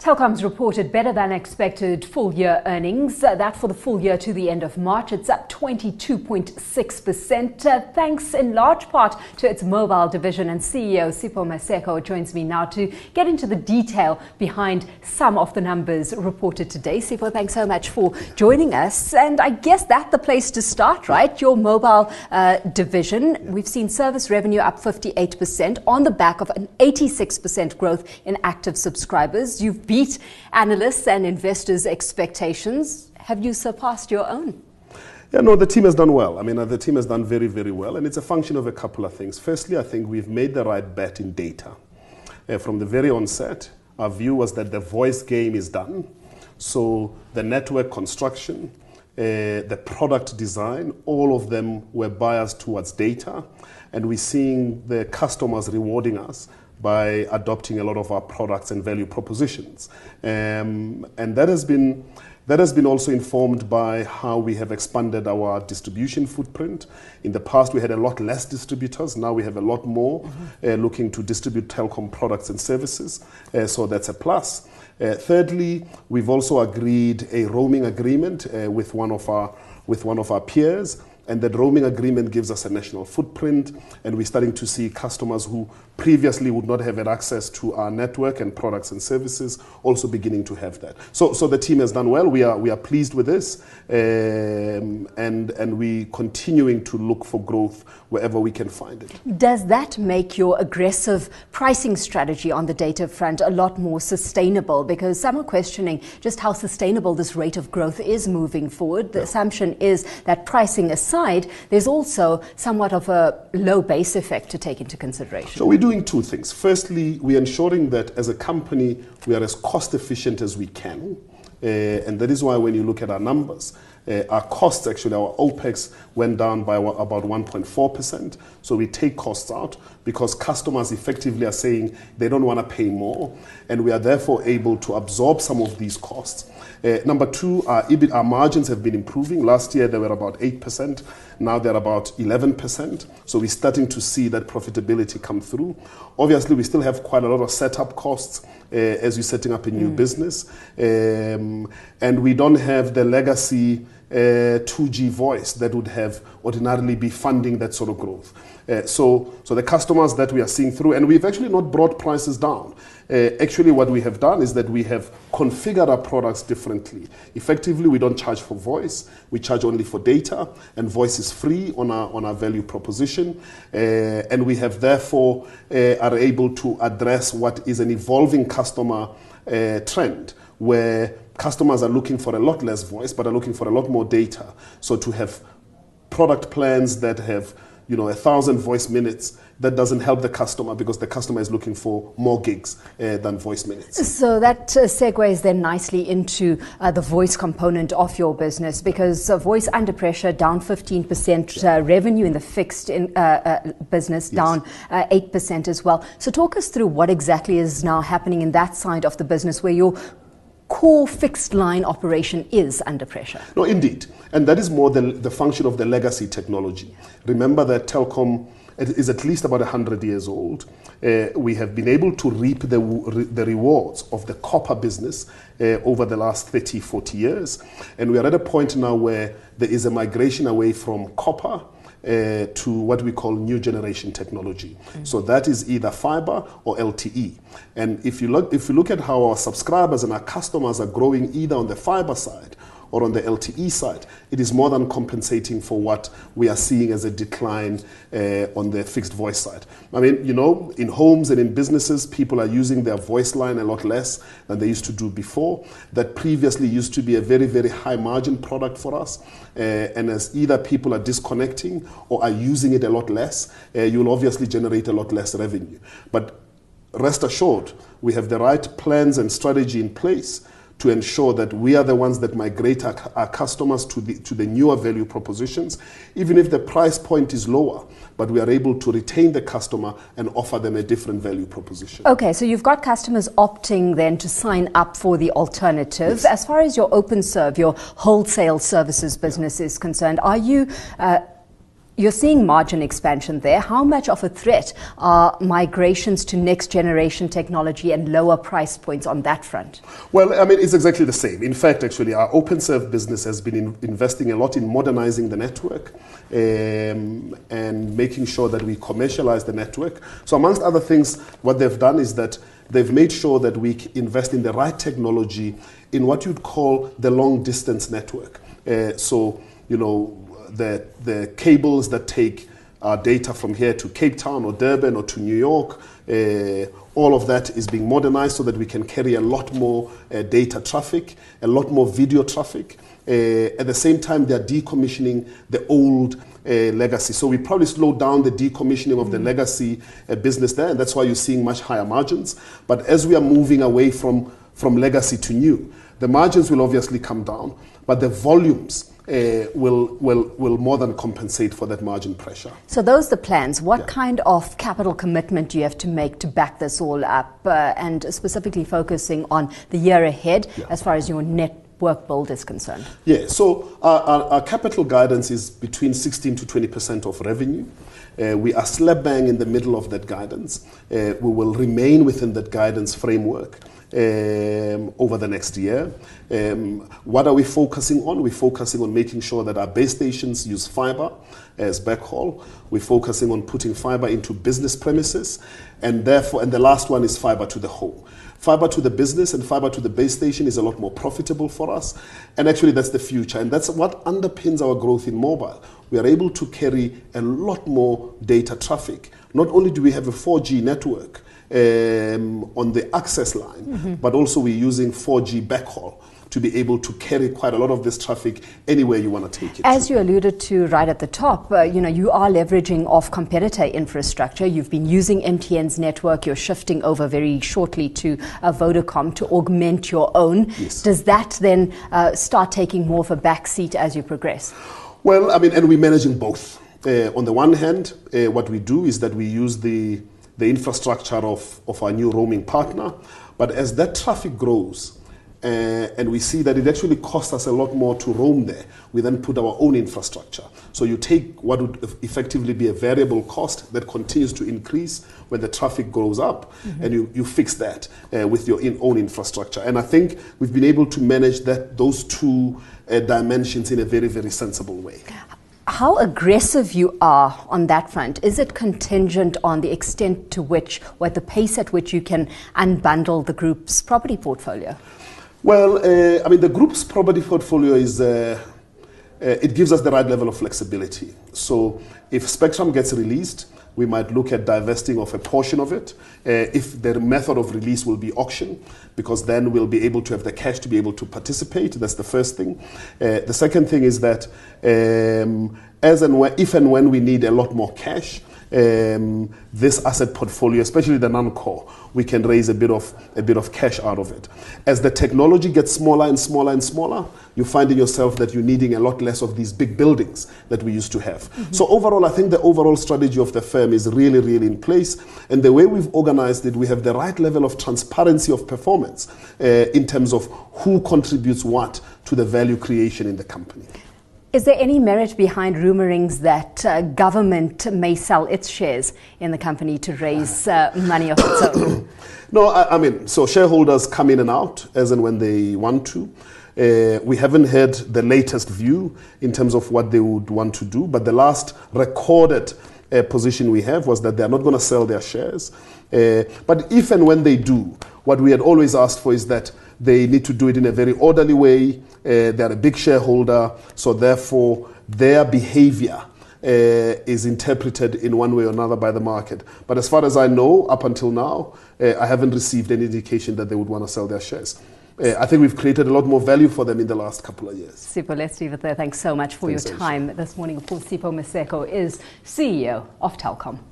Telkom's reported better than expected full-year earnings. That for the full year to the end of March, it's up 22.6%, thanks in large part to its mobile division. And CEO Sipho Maseko joins me now to get into the detail behind some of the numbers reported today. Sipho, thanks so much for joining us. And I guess that's the place to start, right? Your mobile division. We've seen service revenue up 58% on the back of an 86% growth in active subscribers. You've beat analysts and investors' expectations. Have you surpassed your own? Yeah, no, the team has done well. I mean, the team has done very, very well. And it's a function of a couple of things. Firstly, I think we've made the right bet in data. From the very onset, our view was that the voice game is done. So the network construction, the product design, all of them were biased towards data. And we're seeing the customers rewarding us by adopting a lot of our products and value propositions. And that has been also informed by how we have expanded our distribution footprint. In the past, we had a lot less distributors. Now we have a lot more looking to distribute Telkom products and services. So that's a plus. Thirdly, we've also agreed a roaming agreement with one of our peers. And that roaming agreement gives us a national footprint, and we're starting to see customers who previously would not have had access to our network and products and services also beginning to have that. So the team has done well. We are pleased with this, and we continuing to look for growth wherever we can find it. Does that make your aggressive pricing strategy on the data front a lot more sustainable? Because some are questioning just how sustainable this rate of growth is moving forward. The assumption is that pricing aside, there's also somewhat of a low base effect to take into consideration. So we're doing two things. Firstly, we're ensuring that as a company, we are as cost efficient as we can. And that is why when you look at our numbers, our costs, actually, our OPEX went down by about 1.4%. So we take costs out because customers effectively are saying they don't want to pay more. And we are therefore able to absorb some of these costs. Number two, our margins have been improving. Last year, they were about 8%. Now they're about 11%. So we're starting to see that profitability come through. Obviously, we still have quite a lot of setup costs as we're setting up a new business. And we don't have the legacy 2G voice that would have ordinarily be funding that sort of growth. So the customers that we are seeing through, and we've actually not brought prices down. Actually, what we have done is that we have configured our products differently. Effectively, we don't charge for voice. We charge only for data, and voice is free on our value proposition. And we have therefore are able to address what is an evolving customer trend, where customers are looking for a lot less voice, but are looking for a lot more data. So to have product plans that have 1,000 voice minutes, that doesn't help the customer because the customer is looking for more gigs than voice minutes. So that segues then nicely into the voice component of your business, because voice under pressure, down 15%, revenue in the fixed business down 8% as well. So talk us through what exactly is now happening in that side of the business where your core fixed line operation is under pressure. No, indeed. And that is more the function of the legacy technology. Remember that Telkom is at least about 100 years old. We have been able to reap the rewards of the copper business over the last 30, 40 years. And we are at a point now where there is a migration away from copper to what we call new generation technology. So that is either fiber or LTE. And if you look at how our subscribers and our customers are growing either on the fiber side or on the LTE side, it is more than compensating for what we are seeing as a decline on the fixed voice side. I mean, in homes and in businesses, people are using their voice line a lot less than they used to do before. That previously used to be a very, very high margin product for us. And as either people are disconnecting or are using it a lot less, you'll obviously generate a lot less revenue. But rest assured, we have the right plans and strategy in place to ensure that we are the ones that migrate our customers to the newer value propositions, even if the price point is lower, but we are able to retain the customer and offer them a different value proposition. Okay, so you've got customers opting then to sign up for the alternative. Yes. As far as your OpenServe, your wholesale services business is concerned, are you You're seeing margin expansion there. How much of a threat are migrations to next generation technology and lower price points on that front? Well, I mean, it's exactly the same. In fact, actually, our OpenServe business has been investing a lot in modernizing the network and making sure that we commercialize the network. So amongst other things, what they've done is that they've made sure that we invest in the right technology in what you'd call the long distance network. So, you know, the cables that take our data from here to Cape Town or Durban or to New York, all of that is being modernized so that we can carry a lot more data traffic, a lot more video traffic. At the same time, they are decommissioning the old legacy. So we probably slowed down the decommissioning of the legacy business there, and that's why you're seeing much higher margins. But as we are moving away from legacy to new, the margins will obviously come down, but the volumes will more than compensate for that margin pressure. So those are the plans. What kind of capital commitment do you have to make to back this all up, and specifically focusing on the year ahead as far as your network build is concerned? Yeah, so our capital guidance is between 16 to 20% of revenue. We are slap bang in the middle of that guidance. We will remain within that guidance framework over the next year. What are we focusing on? We're focusing on making sure that our base stations use fiber as backhaul. We're focusing on putting fiber into business premises, and the last one is fiber to the home. Fiber to the business and fiber to the base station is a lot more profitable for us, and actually that's the future, and that's what underpins our growth in mobile. We are able to carry a lot more data traffic. Not only do we have a 4G network on the access line, but also we're using 4G backhaul to be able to carry quite a lot of this traffic anywhere you want to take it. As you alluded to right at the top, you are leveraging off competitor infrastructure. You've been using MTN's network. You're shifting over very shortly to Vodacom to augment your own. Yes. Does that then start taking more of a backseat as you progress? Well, I mean, and we're managing both. On the one hand, what we do is that we use the infrastructure of our new roaming partner, but as that traffic grows, and we see that it actually costs us a lot more to roam there, we then put our own infrastructure. So you take what would effectively be a variable cost that continues to increase when the traffic goes up, and you fix that with your own infrastructure. And I think we've been able to manage those two dimensions in a very, very sensible way. How aggressive you are on that front? Is it contingent on the extent to which, or at the pace at which you can unbundle the group's property portfolio? Well, I mean, the group's property portfolio is, it gives us the right level of flexibility. So if spectrum gets released, we might look at divesting of a portion of it. If the method of release will be auction, because then we'll be able to have the cash to be able to participate. That's the first thing. The second thing is that if and when we need a lot more cash, this asset portfolio, especially the non-core, we can raise a bit of cash out of it. As the technology gets smaller and smaller and smaller, you're finding yourself that you're needing a lot less of these big buildings that we used to have. So overall, I think the overall strategy of the firm is really, really in place. And the way we've organized it, we have the right level of transparency of performance in terms of who contributes what to the value creation in the company. Is there any merit behind rumorings that government may sell its shares in the company to raise money of its own? No, I mean, so shareholders come in and out as and when they want to. We haven't heard the latest view in terms of what they would want to do, but the last recorded position we have was that they're not going to sell their shares. But if and when they do, what we had always asked for is that they need to do it in a very orderly way. They're a big shareholder, so therefore their behavior is interpreted in one way or another by the market. But as far as I know, up until now, I haven't received any indication that they would want to sell their shares. I think we've created a lot more value for them in the last couple of years. Super, let's leave it there. Thanks so much for your time this morning. Of course, Sipho Maseko is CEO of Telkom.